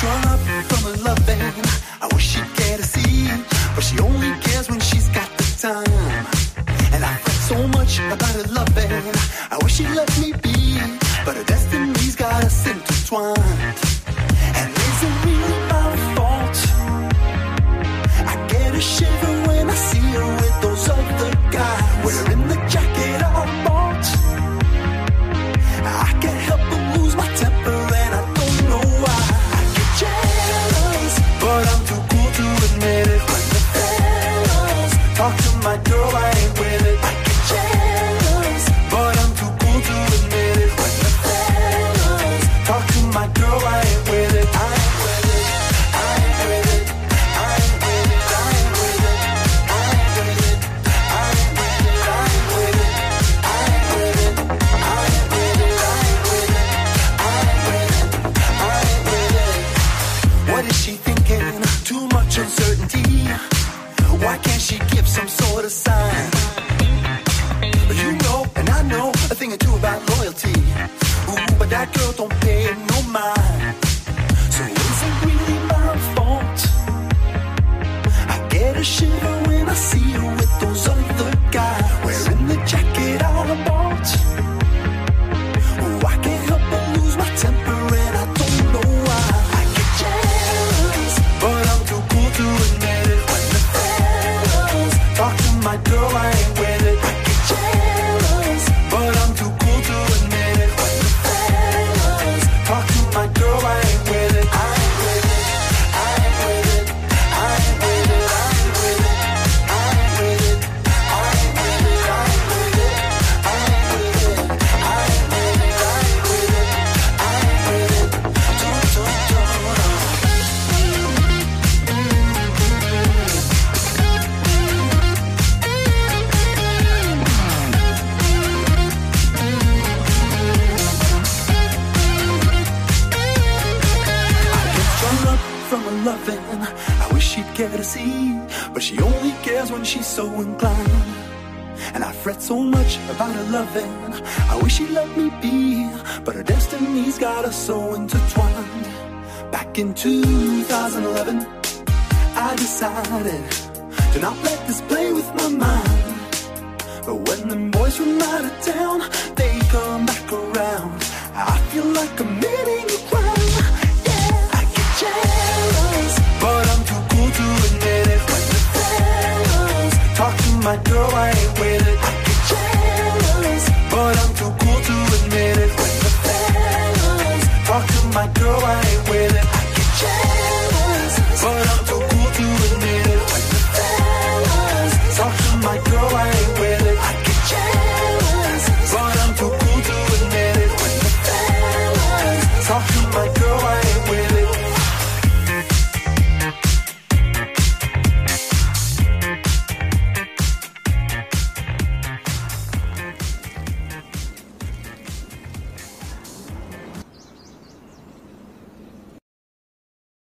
strung up from her loving. I wish she'd care to see, but she only cares when she's got the time. And I fret so much about her loving. I wish she'd let me be, but her destiny's got us intertwined. And is it really my fault? I get a shiver when I see her with those other guys, wearing the jacket I bought. I can't help but lose my temper and I don't know why. I get jealous, but I'm too cool to admit it. When the fellas talk to my girl, I ain't with it. I get jealous, but I'm too cool to admit it. When the fellas talk to my girl, I ain't with it. I ain't with it. I ain't with it. I ain't with it. I ain't with it. I ain't with it. I ain't with it. I ain't with it. I ain't with it. I ain't with it. I ain't with it. I ain't with it. I ain't with it. What is she thinking? Too much uncertainty. Why can't she give some sort of sign? You know, and I know a thing or two about loyalty. Ooh, but that girl don't pay no mind. So is it really my fault? I get a shiver when I see her with those other guys, wearing the jacket I bought. Ooh, I can't help but lose my temper and I don't know why. I get jealous, but I'm too cool to admit it. When the fellas talk to my girl, I ain't with it. I get jealous, but I'm too cool to admit it. When the fellas talk to my girl, I ain't with it. I ain't with it. I ain't with it. I ain't with it. I ain't with it. I ain't with it. I ain't with it. I ain't with it. I ain't with it. I ain't with it. I ain't with it. I ain't with it. Strung up from her loving. I wish she'd care to see, but she only cares when she's so inclined. And I fret so much about her loving. I wish she'd let me be, but her destiny's got us so intertwined. Back in 2011, I decided to not let this play with my mind. But when them boys from out of town, they come back around, I feel like committing a crime.